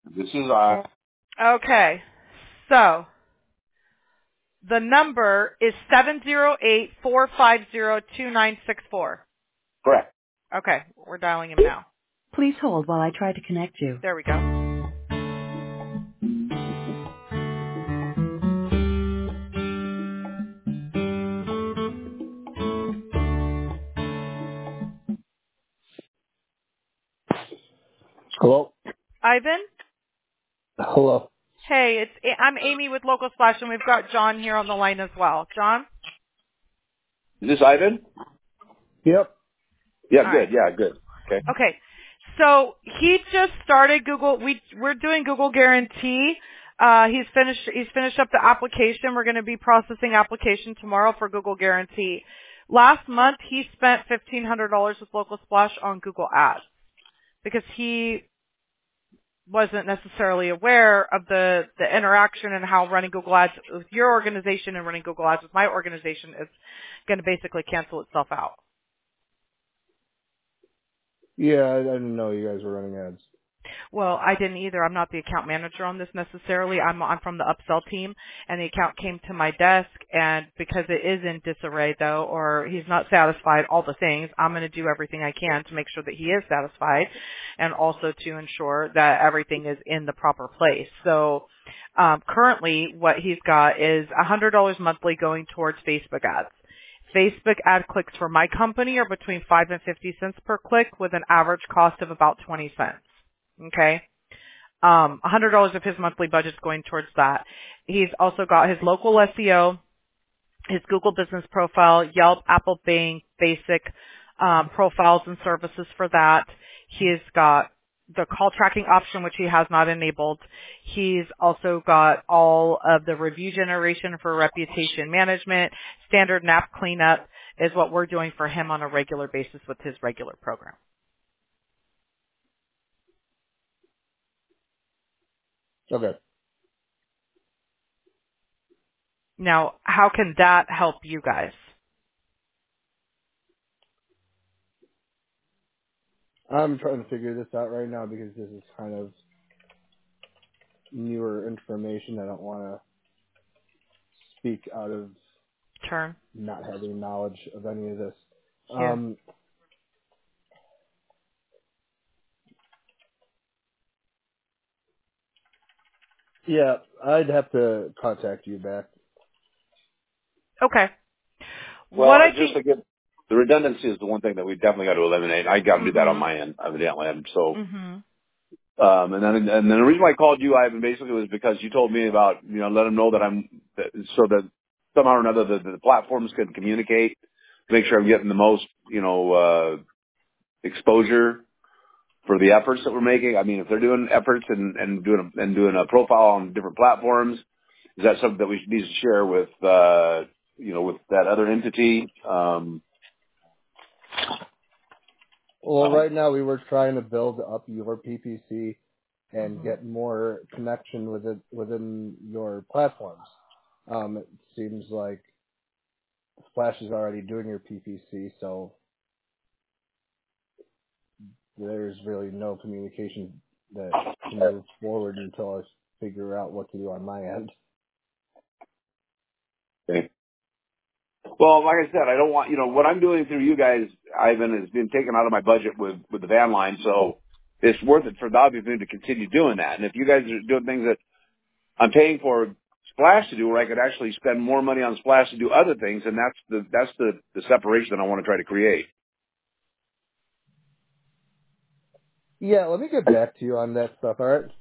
This is Okay. So the number is 708-450-2964. correct. Okay, we're dialing him now. Please hold while I try to connect you. There we go. Hello? Ivan? Hello. Hey, I'm Amy with Local Splash, and we've got John here on the line as well. John? Is this Ivan? Yep. Yeah, All good. right. Yeah, good. Okay. Okay. So he just started Google. We're doing Google Guarantee. He's finished up the application. We're going to be processing application tomorrow for Google Guarantee. Last month he spent $1,500 with Local Splash on Google Ads because he wasn't necessarily aware of the interaction and how running Google Ads with your organization and running Google Ads with my organization is going to basically cancel itself out. Yeah, I didn't know you guys were running ads. Well, I didn't either. I'm not the account manager on this necessarily. I'm from the upsell team, and the account came to my desk, and because it is in disarray though, or he's not satisfied, all the things, I'm going to do everything I can to make sure that he is satisfied, and also to ensure that everything is in the proper place. So currently what he's got is $100 monthly going towards Facebook ads. Facebook ad clicks for my company are between 5 and 50 cents per click with an average cost of about 20 cents. Okay. $100 of his monthly budget's going towards that. He's also got his local SEO, his Google business profile, Yelp, Apple Bing, basic profiles and services for that. He's got the call tracking option, which he has not enabled. He's also got all of the review generation for reputation management. Standard NAP cleanup is what we're doing for him on a regular basis with his regular program. Okay. Now, how can that help you guys? I'm trying to figure this out right now because this is kind of newer information. I don't want to speak out of Turn. not having knowledge of any of this. Yeah. Yeah, I'd have to contact you back. Okay. Well, What I just think. to get the redundancy is the one thing that we definitely got to eliminate. I got to do that on my end, evidently. And so, and then the reason why I called you, Ivan, basically was because you told me about, let them know that so that somehow or another the platforms can communicate to make sure I'm getting the most, exposure for the efforts that we're making. I mean, if they're doing efforts and doing a profile on different platforms, is that something that we need to share with, with that other entity? Well, right now we were trying to build up your PPC and get more connection within your platforms. It seems like Splash is already doing your PPC, so there's really no communication that can move forward until I figure out what to do on my end. Okay. Well, like I said, I don't want, what I'm doing through you guys, Ivan, has been taken out of my budget with the van line, so it's worth it for the obviously to continue doing that. And if you guys are doing things that I'm paying for Splash to do, where I could actually spend more money on Splash to do other things, and that's the separation that I want to try to create. Yeah, let me get back to you on that stuff, all right?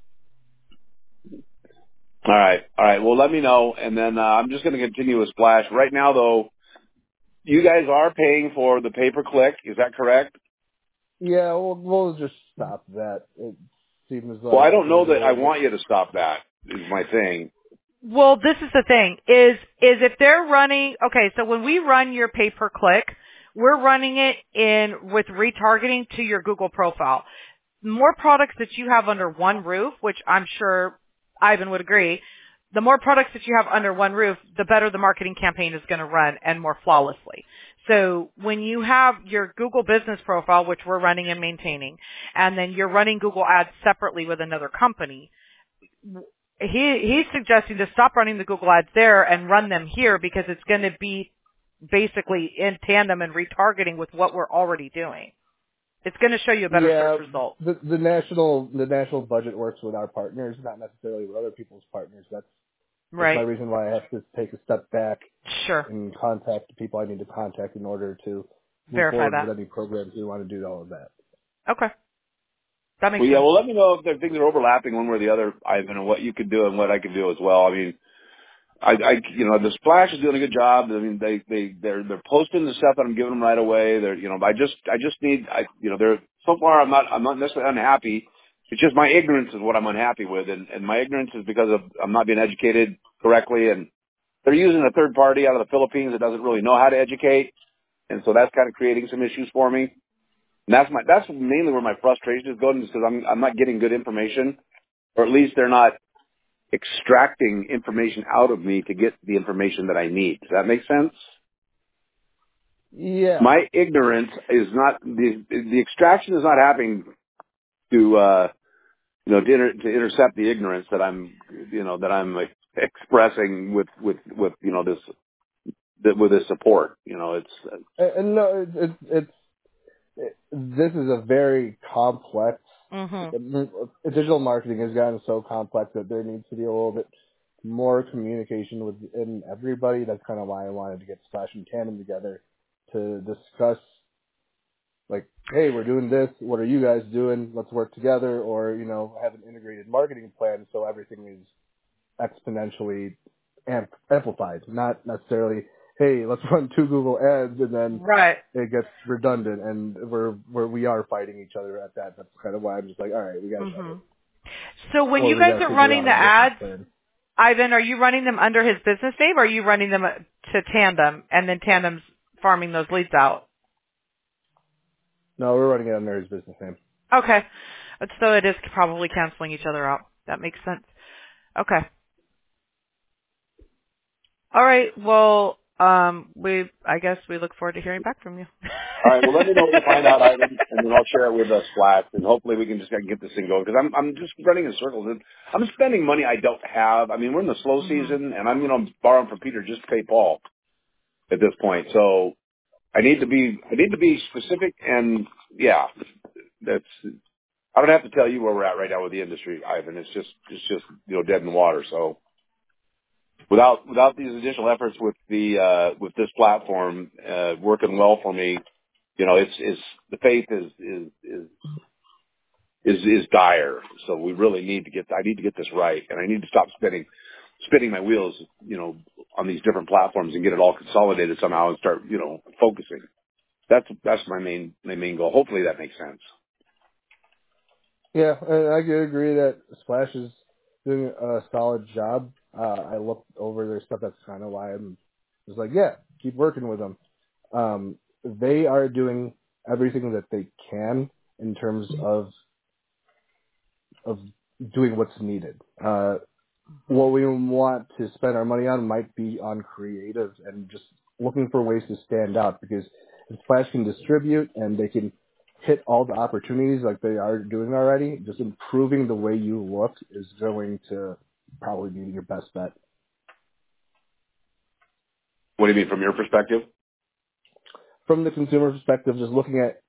All right. Well, let me know, and then I'm just going to continue with Splash. Right now, though, you guys are paying for the pay-per-click. Is that correct? Yeah, we'll just stop that. It seems like... Well, I don't know that I want you to stop that, is my thing. Well, this is the thing, is if they're running, okay, so when we run your pay-per-click, we're running it with retargeting to your Google profile. The more products that you have under one roof, which I'm sure Ivan would agree, the more products that you have under one roof, the better the marketing campaign is going to run and more flawlessly. So when you have your Google business profile, which we're running and maintaining, and then you're running Google ads separately with another company, he's suggesting to stop running the Google ads there and run them here because it's going to be basically in tandem and retargeting with what we're already doing. It's going to show you a better search result. The national budget works with our partners, not necessarily with other people's partners. That's my reason why I have to take a step back and contact the people I need to contact in order to move forward with any programs we want to do all of that. Okay. That makes sense. Yeah, well, let me know if there are things that are overlapping one way or the other, Ivan, and what you could do and what I could do as well. I mean, the Splash is doing a good job. I mean, they're posting the stuff that I'm giving them right away. I just need, so far I'm not necessarily unhappy. It's just my ignorance is what I'm unhappy with, and my ignorance is because I'm not being educated correctly, and they're using a third party out of the Philippines that doesn't really know how to educate, and so that's kind of creating some issues for me. And that's mainly where my frustration is going, is because I'm not getting good information, or at least they're not extracting information out of me to get the information that I need. Does that make sense? Yeah. My ignorance is not the extraction is not happening to intercept the ignorance that I'm like expressing with this support. This is a very complex. Digital marketing has gotten so complex that there needs to be a little bit more communication within everybody. That's kind of why I wanted to get Splash and Tandem together to discuss, like, hey, we're doing this. What are you guys doing? Let's work together, or have an integrated marketing plan so everything is exponentially amplified. Not necessarily, hey, let's run 2 Google ads and then it gets redundant, and we are fighting each other at that. That's kind of why I'm just like, all right, we got to. So when you guys are running the ads, Ivan, are you running them under his business name, or are you running them to Tandem, and then Tandem's farming those leads out? No, we're running it under his business name. Okay. So it is probably canceling each other out. That makes sense. Okay. All right. Well, I guess we look forward to hearing back from you. All right. Well, let me know what you find out, Ivan, and then I'll share it with Splash, and hopefully we can just get this thing going, because I'm just running in circles. And I'm spending money I don't have. I mean, we're in the slow season, and I'm borrowing from Peter just to pay Paul at this point. So I need to be specific, and yeah, I don't have to tell you where we're at right now with the industry, Ivan. It's just dead in the water. So without these additional efforts with this platform working well for me, it's the faith is dire. So we really need to I need to get this right, and I need to stop spinning my wheels, on these different platforms and get it all consolidated somehow and start, focusing. That's my main goal. Hopefully that makes sense. Yeah, and I could agree that Splash is doing a solid job. I looked over their stuff. That's kind of why I'm just like, yeah, keep working with them. They are doing everything that they can in terms of doing what's needed. What we want to spend our money on might be on creative and just looking for ways to stand out, because if Splash can distribute and they can hit all the opportunities like they are doing already, just improving the way you look is going to probably be your best bet. What do you mean from your perspective? From the consumer perspective, just looking at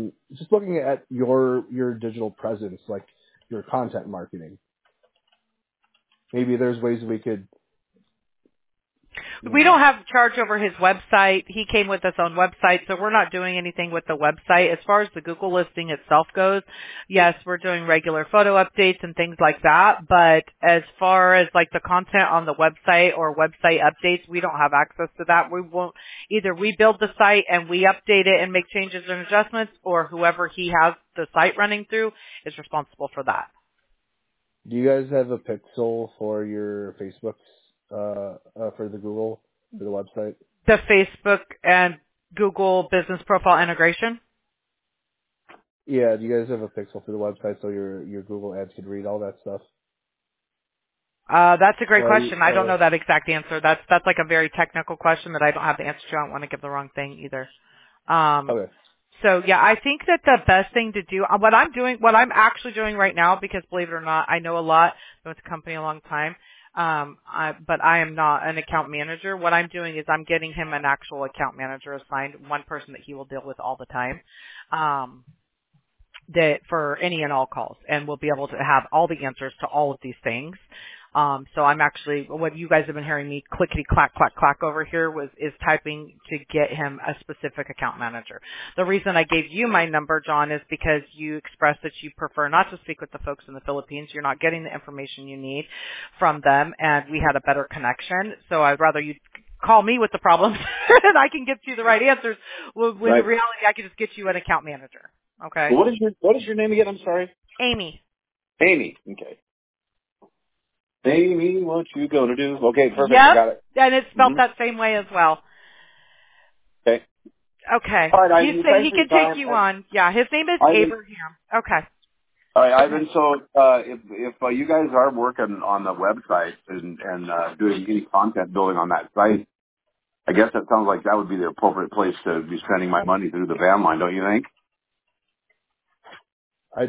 your digital presence, like your content marketing. Maybe there's ways we could. We don't have charge over his website. He came with his own website, so we're not doing anything with the website. As far as the Google listing itself goes, yes, we're doing regular photo updates and things like that. But as far as like the content on the website or website updates, we don't have access to that. We won't either. We build the site and we update it and make changes and adjustments, or whoever he has the site running through is responsible for that. Do you guys have a pixel for your Facebooks? For the Google, for the website? The Facebook and Google business profile integration? Yeah, do you guys have a pixel for the website so your Google ads can read all that stuff? That's a great question. I don't know that exact answer. That's like a very technical question that I don't have the answer to. I don't want to give the wrong thing either. Okay. So yeah, I think that the best thing to do, what I'm actually doing right now, because believe it or not, I know a lot, been with the company a long time, but I am not an account manager. What I'm doing is I'm getting him an actual account manager assigned, one person that he will deal with all the time, that for any and all calls, and we'll be able to have all the answers to all of these things. So I'm actually, what you guys have been hearing me clickety clack clack clack over here is typing to get him a specific account manager. The reason I gave you my number, John, is because you expressed that you prefer not to speak with the folks in the Philippines. You're not getting the information you need from them, and we had a better connection. So I'd rather you call me with the problems and I can get you the right answers. When Right. in reality, I can just get you an account manager. Okay. Well, what is your name again? I'm sorry. Amy. Amy. Okay. Amy, what you gonna do? Okay, perfect. Yep. Got it. And it's spelled that same way as well. Okay. Okay. All right, He Ivan, said he thanks for can your take time. you on. Yeah, his name is Ivan, Abraham. Okay. all right, Ivan. So if you guys are working on the website and doing any content building on that site, I guess that sounds like that would be the appropriate place to be spending my money through the van line, don't you think? I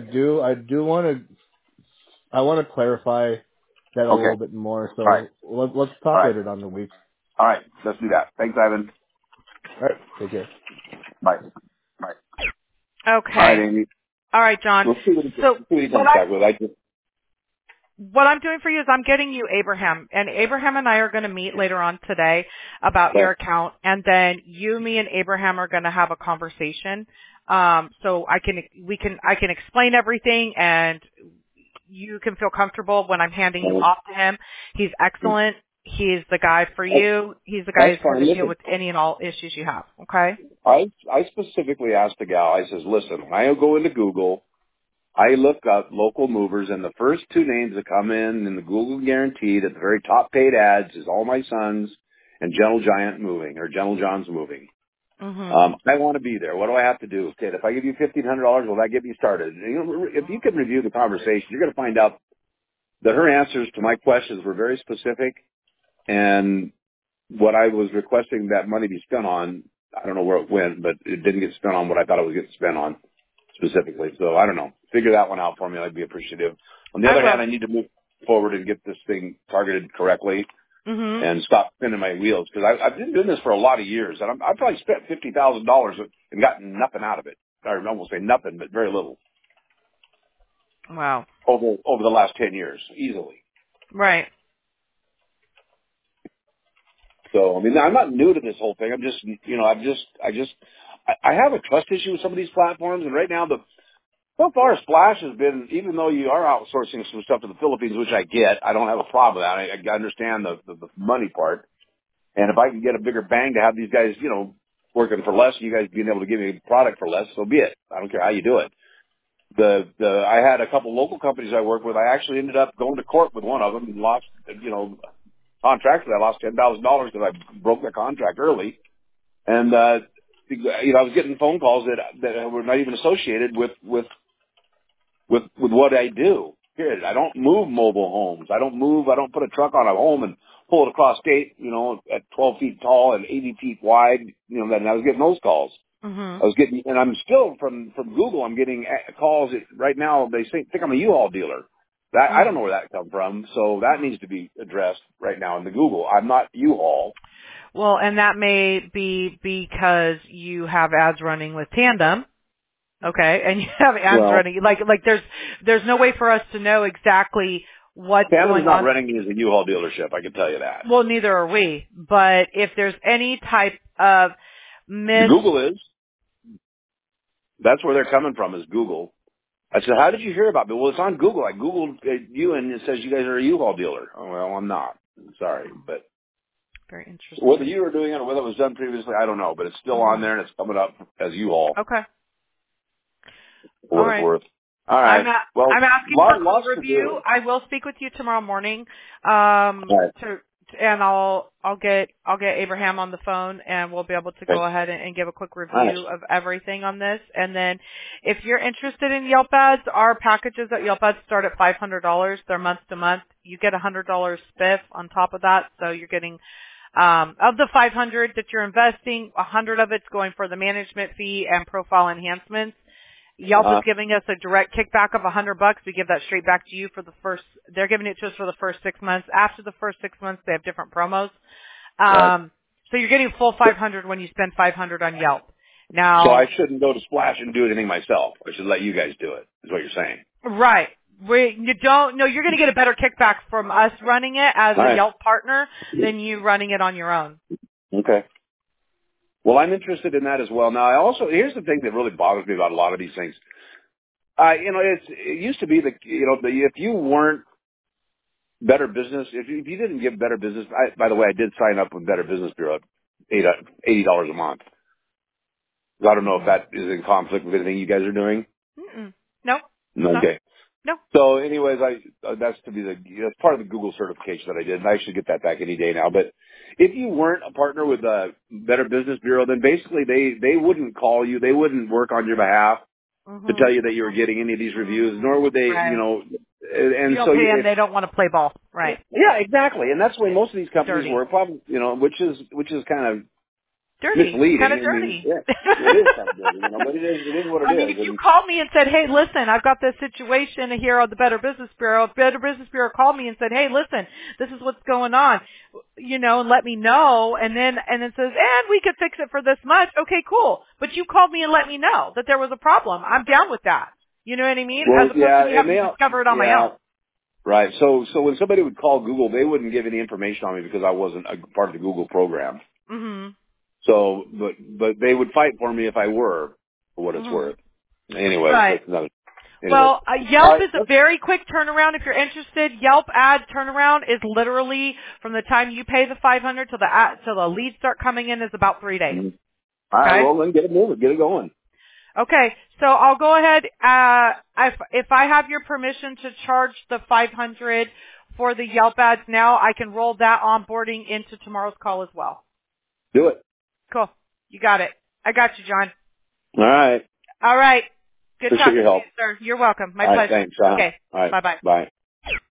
want to clarify that a Okay. little bit more. All right. So let's All talk right. later down the week. All right. Let's do that. Thanks, Ivan. All right. Take care. Bye. Bye. Okay. All right, Amy. All right, John. We'll see what So he comes back with. what I'm doing for you is I'm getting you Abraham, and Abraham and I are going to meet later on today about your account, and then you, me, and Abraham are going to have a conversation. So I can explain everything, and you can feel comfortable when I'm handing you off to him. He's excellent. He's the guy for you. He's the guy who's going to deal with any and all issues you have. Okay? I specifically asked the gal, I says, listen, when I go into Google, I look up local movers, and the first two names that come in the Google guaranteed at the very top paid ads is All My Sons and Gentle Giant Moving, or Gentle John's Moving. Mm-hmm. I want to be there. What do I have to do? Kid, if I give you $1,500, will that get me started? If you can review the conversation, you're going to find out that her answers to my questions were very specific, and what I was requesting that money be spent on, I don't know where it went, but it didn't get spent on what I thought it was getting spent on specifically. So I don't know. Figure that one out for me. I'd be appreciative. On the other hand, I need to move forward and get this thing targeted correctly and stop spinning my wheels, because I've been doing this for a lot of years, and I've probably spent $50,000 and gotten nothing out of it. I won't say nothing, but very little. Wow. Over the last 10 years, easily. Right. So, I mean, I'm not new to this whole thing. I'm just, I have a trust issue with some of these platforms, and right now so far Splash has been, even though you are outsourcing some stuff to the Philippines, which I get, I don't have a problem with that. I understand the money part. And if I can get a bigger bang to have these guys, working for less, you guys being able to give me a product for less, so be it. I don't care how you do it. I had a couple local companies I work with. I actually ended up going to court with one of them and lost, contract. I lost $10,000 because I broke the contract early. And, I was getting phone calls that were not even associated with what I do. Period. I don't move mobile homes. I don't put a truck on a home and pull it across state, at 12 feet tall and 80 feet wide, and I was getting those calls. Mm-hmm. And I'm still from Google, I'm getting calls right now. They think I'm a U-Haul dealer. I don't know where that come from. So that needs to be addressed right now in the Google. I'm not U-Haul. Well, and that may be because you have ads running with Tandem. Okay, and you have ads running like there's no way for us to know exactly what's going on. Tandem's not running me as a U-Haul dealership, I can tell you that. Well, neither are we. But if there's any type of Google is. That's where they're coming from, is Google. I said, how did you hear about me? Well, it's on Google. I Googled you, and it says you guys are a U-Haul dealer. Oh, well, I'm not. I'm sorry, but very interesting. Whether you were doing it or whether it was done previously, I don't know, but it's still on there and it's coming up as U-Haul. Okay. For what it's worth. All right. I'm asking for a review. I will speak with you tomorrow morning. And I'll get Abraham on the phone, and we'll be able to go ahead and give a quick review of everything on this. And then if you're interested in Yelp ads, our packages at Yelp ads start at $500. They're month to month. You get $100 spiff on top of that, so you're getting Of the 500 that you're investing, 100 of it's going for the management fee and profile enhancements. Yelp is giving us a direct kickback of $100. We give that straight back to you for the first. They're giving it to us for the first 6 months. After the first 6 months, they have different promos. Right. So you're getting full 500 when you spend 500 on Yelp. Now, so I shouldn't go to Splash and do anything myself. I should let you guys do it. Is what you're saying? right. You don't. No, you're going to get a better kickback from us running it as a Yelp partner than you running it on your own. Okay. Well, I'm interested in that as well. Now, here's the thing that really bothers me about a lot of these things. It used to be that, if you weren't Better Business, if you didn't give Better Business, by the way, I did sign up with Better Business Bureau at $80 a month. I don't know if that is in conflict with anything you guys are doing. No. Okay. No. So anyways, that's part of the Google certification that I did, and I should get that back any day now. But if you weren't a partner with Better Business Bureau, then basically they wouldn't call you, they wouldn't work on your behalf to tell you that you were getting any of these reviews, nor would they, Right. and you don't so pay them, they don't want to play ball, right? Yeah, exactly, and that's the way most of these companies Dirty. work, probably, which is kind of Dirty. misleading. Kind of dirty. It is kind of dirty, but it is what it is. I mean, if you called me and said, hey, listen, I've got this situation here on the Better Business Bureau. Better Business Bureau called me and said, hey, listen, this is what's going on, and let me know. And then says, and we could fix it for this much. Okay, cool. But you called me and let me know that there was a problem. I'm down with that. You know what I mean? Well, as opposed to me having to discover it on my own. Right. So when somebody would call Google, they wouldn't give any information on me because I wasn't a part of the Google program. Mm-hmm. So, but they would fight for me if I were, for what it's worth. Anyway. Right. Anyway. Well, Yelp is a very quick turnaround. If you're interested, Yelp ad turnaround is literally from the time you pay the $500 till the leads start coming in is about 3 days. Mm-hmm. All right. Well, then get it moving. Get it going. Okay, so I'll go ahead. If I have your permission to charge the $500 for the Yelp ads now, I can roll that onboarding into tomorrow's call as well. Do it. Cool. You got it. I got you, John. All right. All right. Good Appreciate talking your help. to you, sir. You're welcome. My All pleasure. right, thanks. Okay. All right. Bye-bye. Bye.